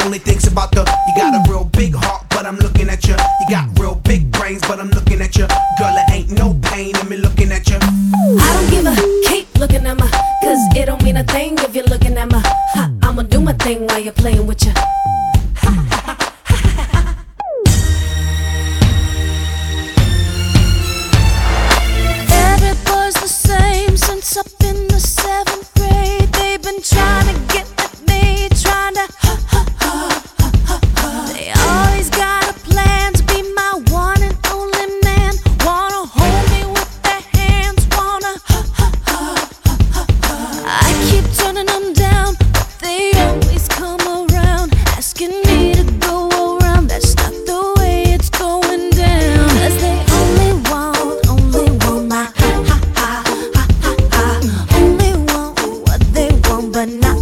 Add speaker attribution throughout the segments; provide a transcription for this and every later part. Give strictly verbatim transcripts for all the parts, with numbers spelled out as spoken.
Speaker 1: only thinks about the. You got a real big heart, but I'm looking at you. You got real big brains, but I'm looking at you. Girl, it ain't no pain in me looking at you.
Speaker 2: I don't give a keep looking at me, cause it don't mean a thing if you're looking at me. Ha, I'ma do my thing while you're playing with you.
Speaker 3: Every boy's the same since up in the seventh grade. They've been trying to get at me, trying to ha ha ha ha ha ha. They always got a plan to be my one and only man. Wanna hold me with their hands, wanna ha ha ha ha ha ha. I keep turning them down, but they always come around, asking me to go around. That's not the way it's going down. Cause they only want, only want my ha ha ha ha ha ha. Only want what they want, but not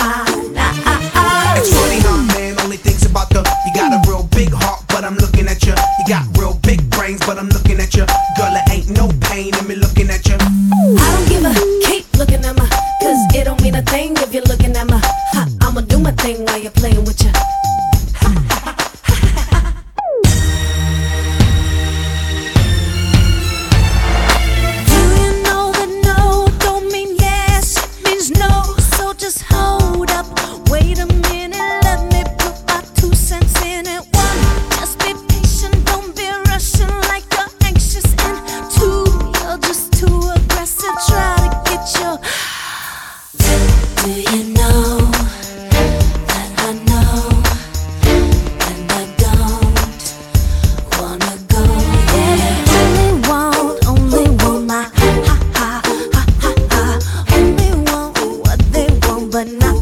Speaker 1: It's funny how a man only thinks about the. You got a real big heart, but I'm looking at you. You got real big brains, but I'm looking at you. Girl, it ain't no pain in me looking at you.
Speaker 2: I don't give a keep looking at me, cause it don't mean a thing if you're looking at me. Ha, I'ma do my thing while you're playing with you.
Speaker 3: Do you know that no don't mean yes, it means no. So just hold up, wait a minute, let me put my two cents in it. One, just be patient, don't be rushing like you're anxious. And two, you're just too aggressive, try to get your. Do you know that I know, and I don't wanna go there. Only want, only want my ha ha ha ha ha. Only want what they want, but not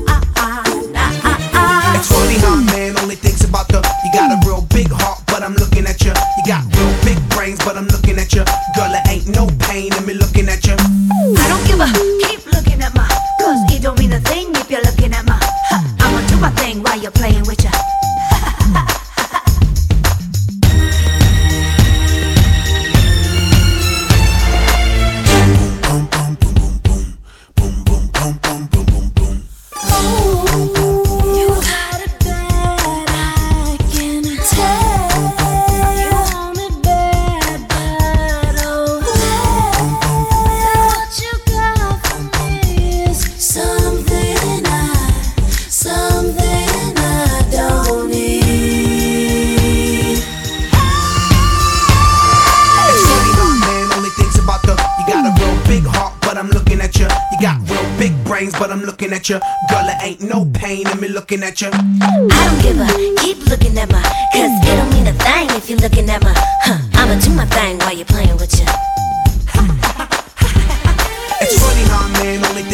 Speaker 1: It's funny how a man only thinks about the. You got a real big heart, but I'm looking at you. You got real big brains, but I'm looking at you. Girl, it ain't no pain in me looking at you.
Speaker 4: I don't give a keep looking at me, cause it don't mean a thing if you're looking at me. Ha, I'ma do my thing while you're playing with ya.
Speaker 3: You got it bad, I can tell. You want it bad, bad, oh bad. What you got for me is something I, something I don't need.
Speaker 1: It's funny how a man only thinks about the. You got a real big heart, but I'm looking at you. You got real big brains, but I'm looking at you. Girl, it ain't no pain in me looking at you.
Speaker 4: I don't give a keep looking at me, cause it don't mean a thing if you're looking at me. Huh, I'ma do my thing while you're playing with ya.
Speaker 1: It's funny how a man only